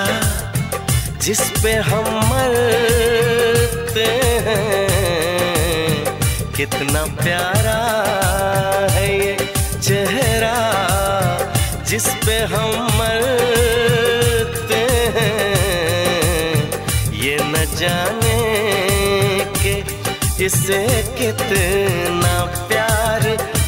जिस पे हम मरते हैं, कितना प्यारा है ये चेहरा जिस पे हम मरते हैं। ये न जाने कि इसे कितना प्यार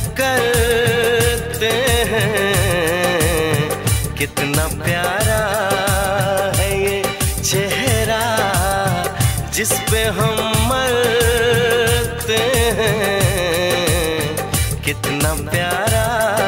करते हैं, कितना प्यारा है ये चेहरा जिस पे हम मरते हैं, कितना प्यारा।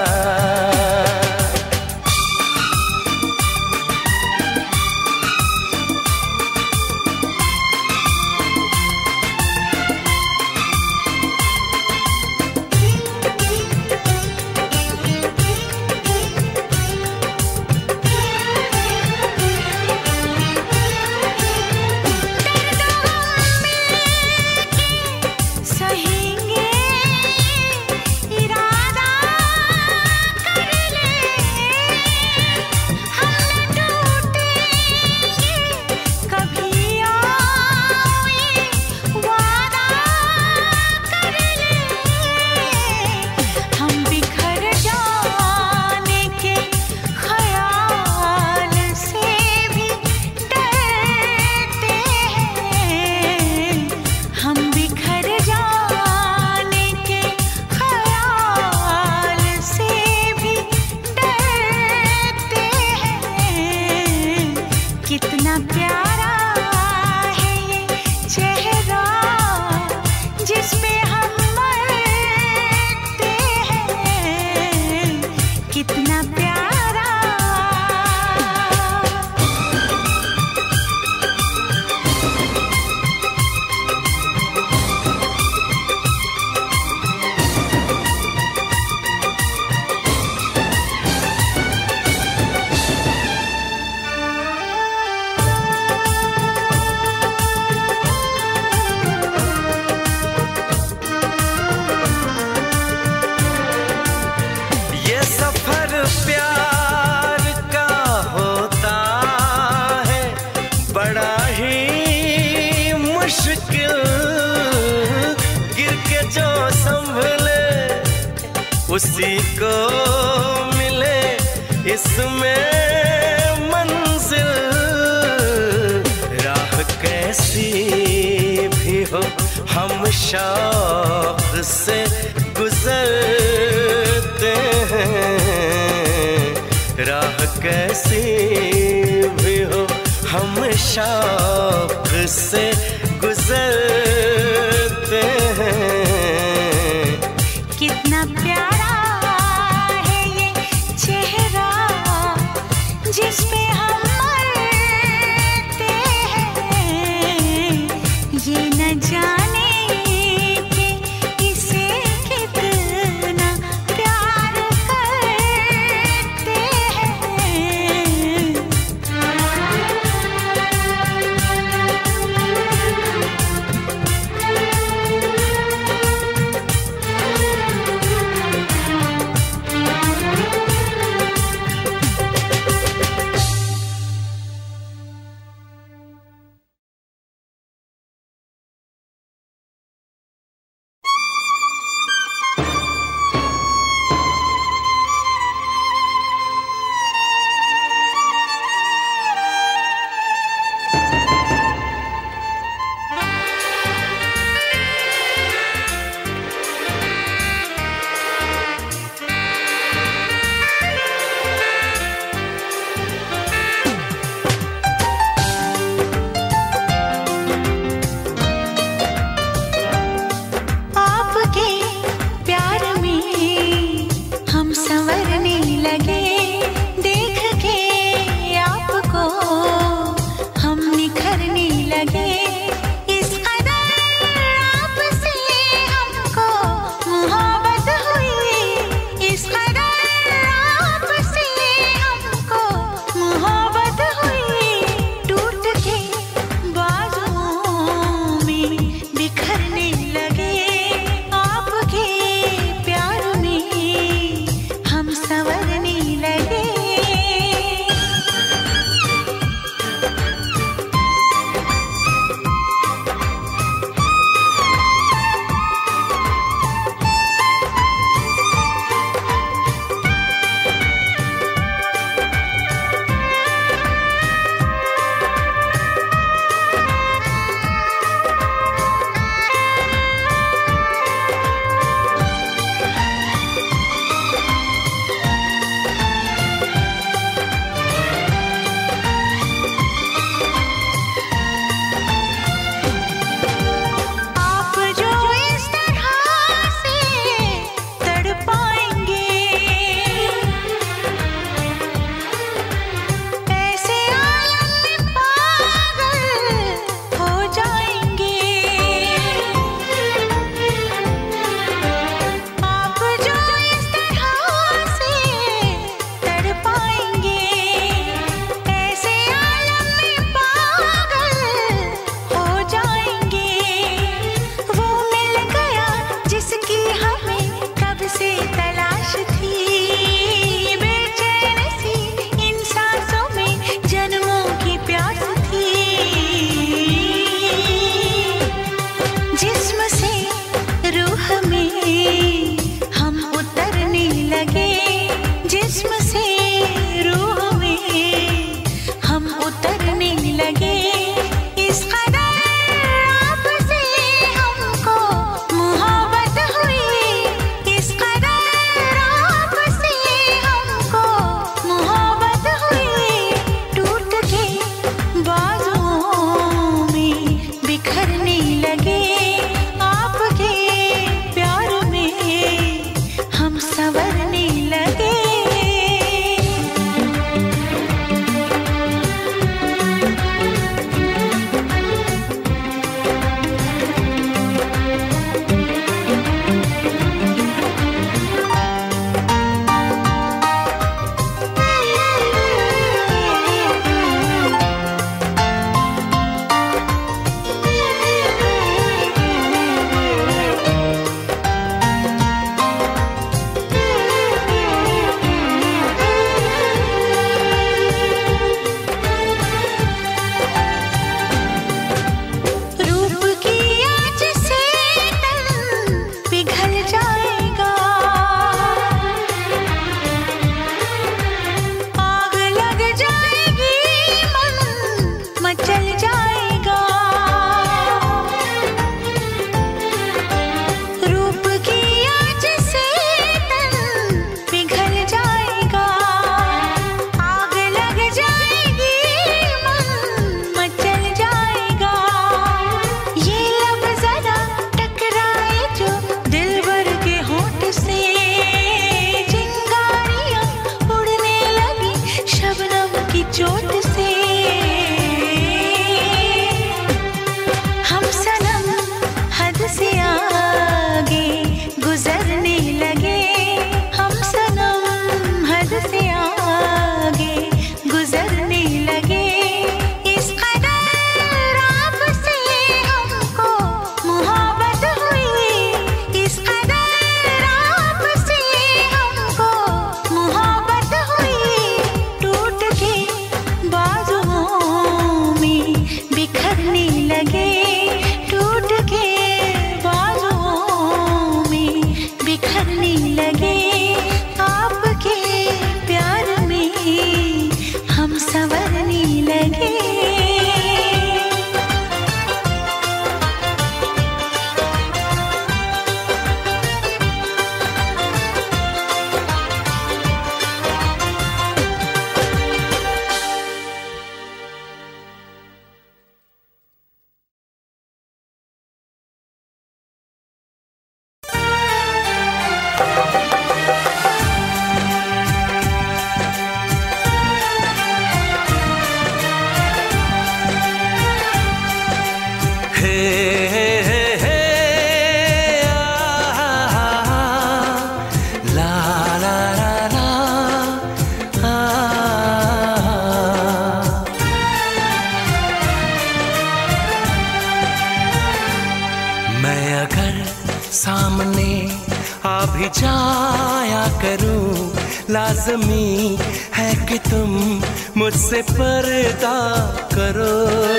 कितना प्यारा है ये चेहरा जिस पे हम मरते हैं, कितना प्यारा। प्यार का होता है बड़ा ही मुश्किल, गिर के जो संभले उसी को मिले इसमें मंजिल। राह कैसी भी हो हम शौक से गुजरते हैं, राह कैसी भी हो हम शौक से गुजरते हैं। कितना प्यारा है ये चेहरा जिस पे हम मरते हैं, ये न जाने कि इसे कितना प्यार करते हैं। भी जाया करूं, लाज़मी है कि तुम मुझसे पर्दा करो।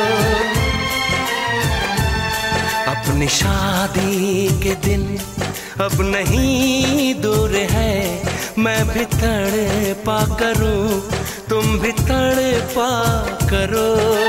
अपनी शादी के दिन अब नहीं दूर है, मैं भी तड़पा करूं, तुम भी तड़पा करो।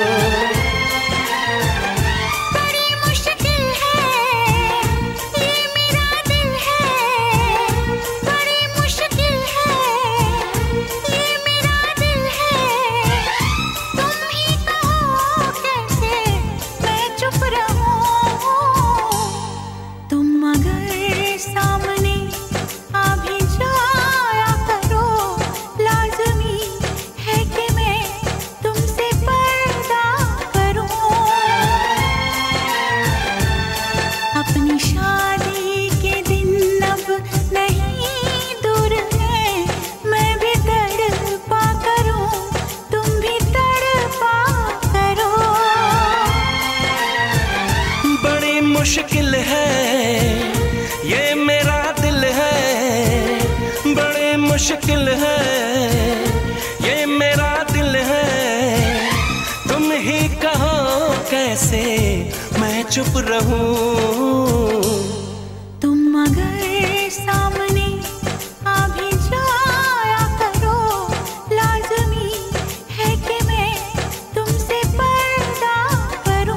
मुश्किल है ये मेरा दिल है, बड़े मुश्किल है ये मेरा दिल है। तुम ही कहो कैसे मैं चुप रहूं। तुम अगर सामने आ भी जाया करो, लाज़मी है कि मैं तुमसे पर्दा करूं।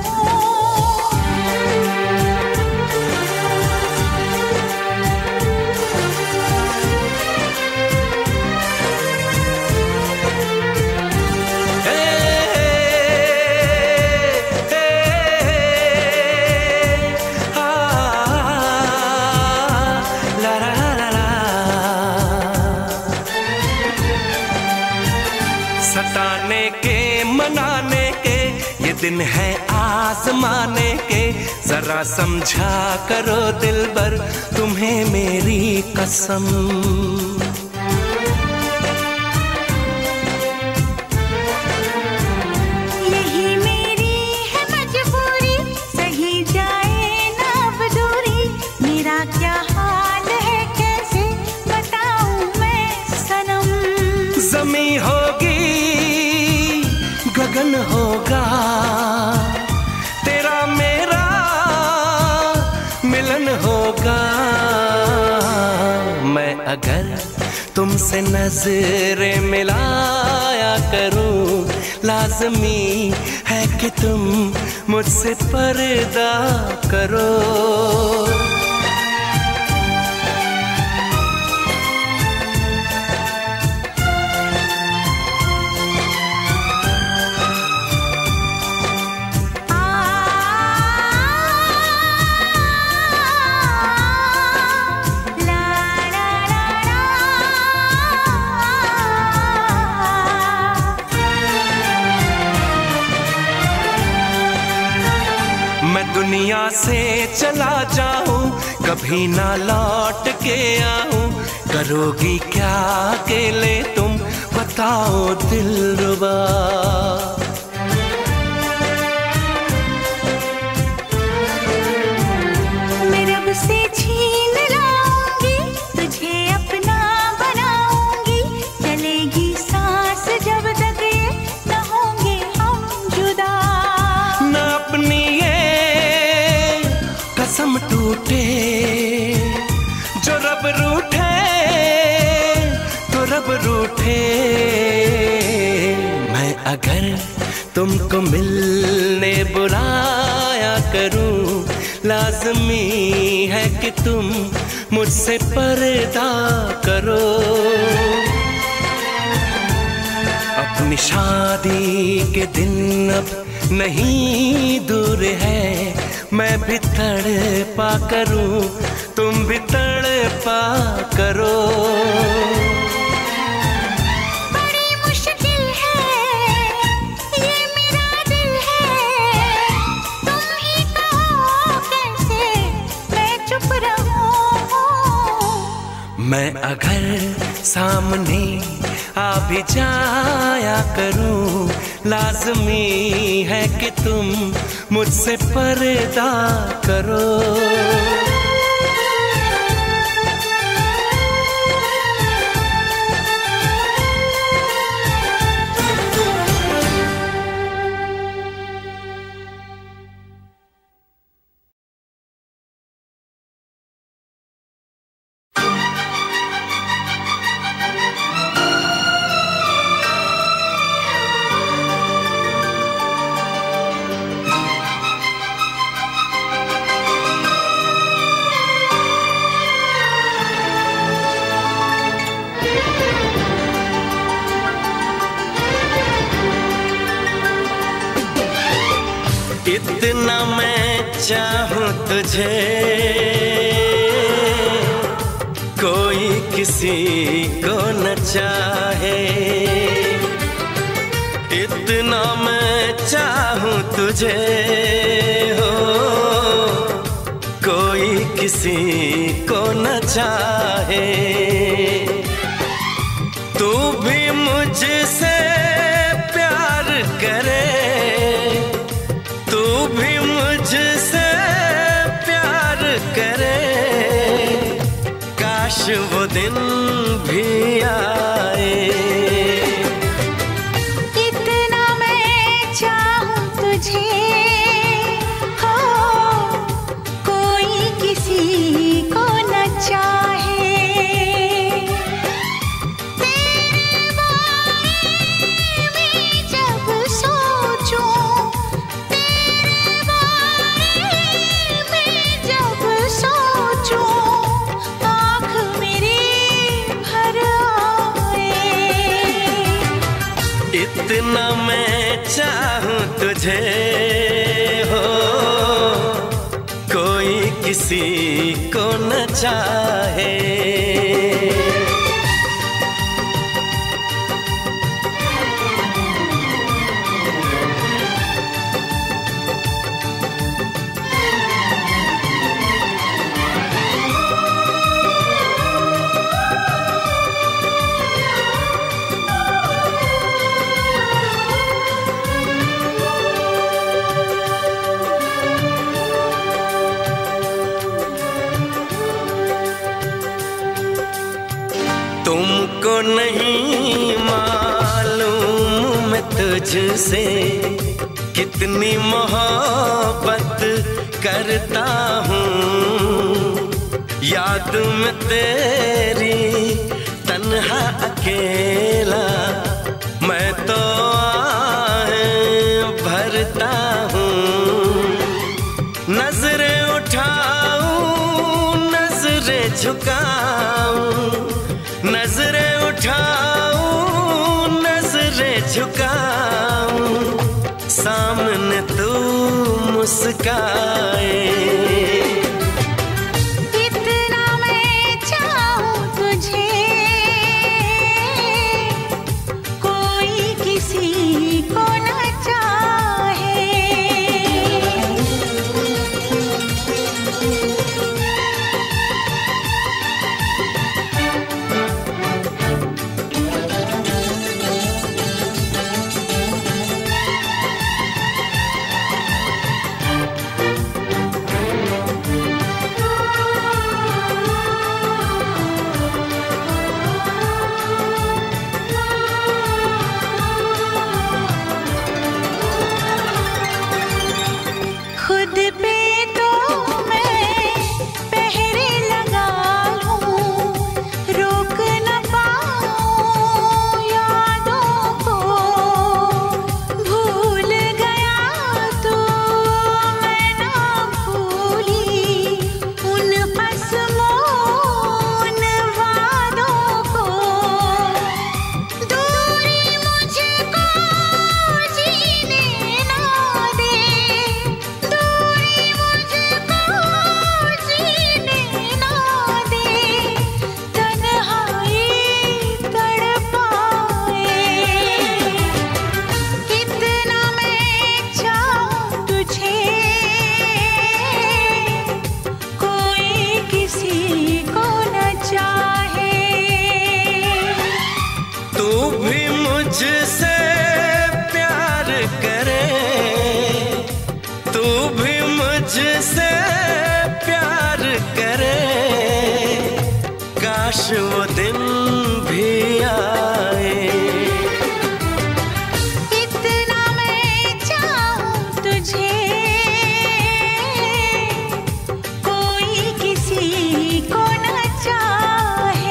सताने के मनाने के ये दिन है आजमाने के, जरा समझा करो दिलबर तुम्हें मेरी कसम। यही मेरी है मजबूरी, सही जाए ना अब दूरी, मेरा क्या हाल है कैसे बताऊं मैं सनम। ज़मीं होगी गगन होगा, तेरा मेरा मिलन होगा। मैं अगर तुमसे नजरें मिलाया करूं, लाज़मी है कि तुम मुझसे पर्दा करो। मैं दुनिया से चला जाऊं, कभी ना लौट के आऊं, करोगी क्या अकेले तुम बताओ दिलरुबा। मैं रब से छीन लाऊंगी, तुझे अपना बनाऊंगी, चलेगी सांस जब तक ये न होंगे हम जुदा। न अपनी कसम टूटे, जो रब रूठे तो रब रूठे। मैं अगर तुमको मिलने बुलाया करूं, लाज़मी है कि तुम मुझसे पर्दा करो। अपनी शादी के दिन अब नहीं दूर है, मैं भी तड़पा करूं, तुम भी तड़पा करो। बड़ी मुश्किल है ये मेरा दिल है, तुम ही कहो कैसे मैं चुप रहूं। मैं अगर सामने आ भी जाया करूं, लाज़मी है कि तुम मुझसे पर्दा करो। इतना मैं चाहूं तुझे, कोई किसी को न चाहे। इतना मैं चाहूं तुझे हो, कोई किसी को न चाहे। तू भी मुझसे प्यार करे, तू भी मुझसे प्यार करे। काश वो दिन भी आए। इतना मैं चाहूं तुझे हो, कोई किसी को न चाहे। तेरे बारे में जब सोचूं, तेरे बारे में जब सोचूं, आँख मेरी भर आए। इतना मैं चाहूं तुझे हो, कोई किसी को न चाहे। तुमको नहीं मालूम मैं तुझसे कितनी मोहब्बत करता हूँ। याद में तेरी तन्हा अकेला मैं तो आहें भरता हूँ। नजरें उठाऊं, नजरें झुकाऊं, नजरें उठाऊं, नजरें झुकाऊं, सामने तू मुस्काए। इतना मैं चाहूं तुझे, कोई किसी को न चाहे। खुद पे तो मैं पहरे लगा लूं, रोक न पाऊं यादों को। भूल गया तो मैं ना भूली उन कसमों, उन वादों को। दूरी मुझको जीने ना दे, दूरी मुझको जीने ना दे, तन्हाई तड़पाए। कितना मैं चाहूं तुझे, कोई किसी को न चाहे। तू भी मुझसे प्यार करे, तू भी मुझसे प्यार करे। काश वो दिन भी आए। इतना मैं चाहूं तुझे, कोई किसी को न चाहे।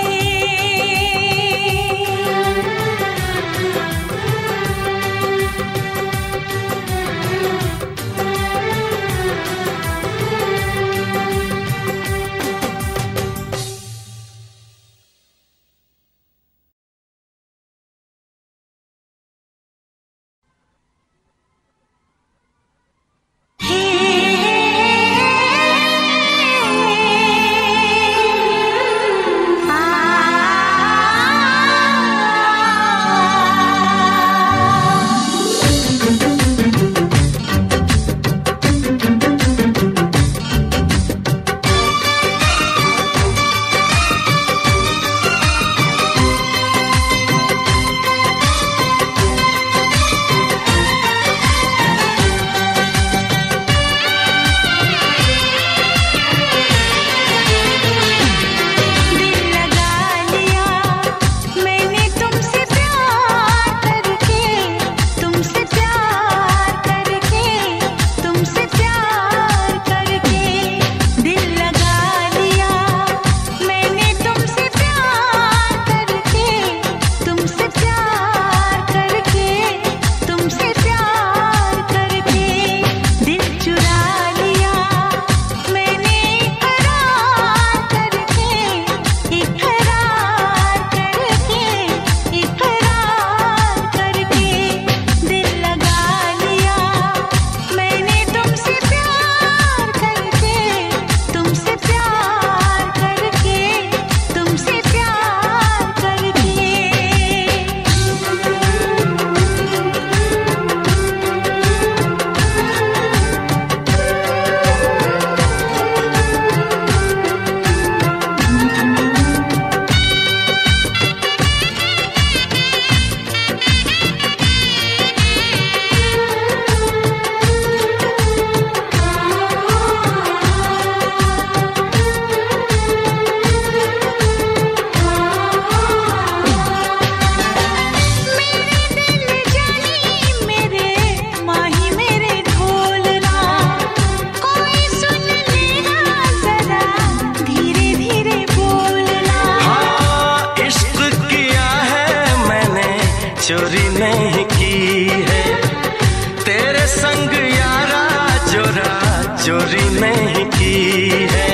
चोरी नहीं की है।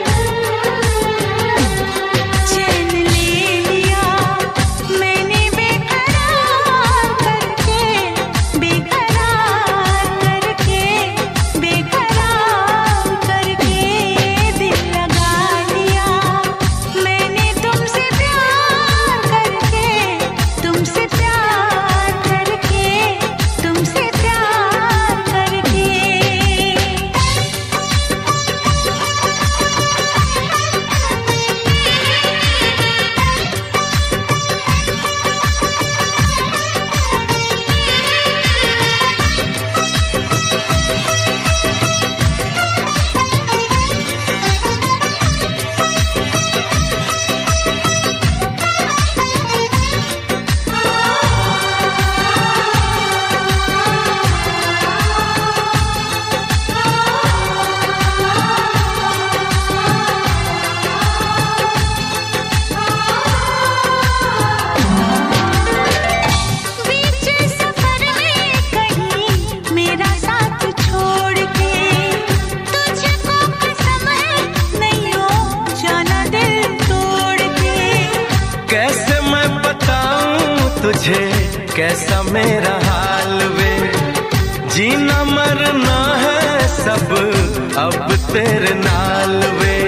चैन ले लिया मैंने बेकरार करके, बेकरार करके, बेकरार करके दिल लगा लिया मैंने तुमसे प्यार करके, तुमसे प्यार करके, तुमसे प्यार करके। बीच सफर में कहीं मेरा साथ छोड़ के, तुझको कसम है नहीं हो जाना दिल तोड़ के। कैसे मैं बताऊं तुझे कैसा मेरा हाल वे, जीना मरना है सब अब तेरे नाल वे।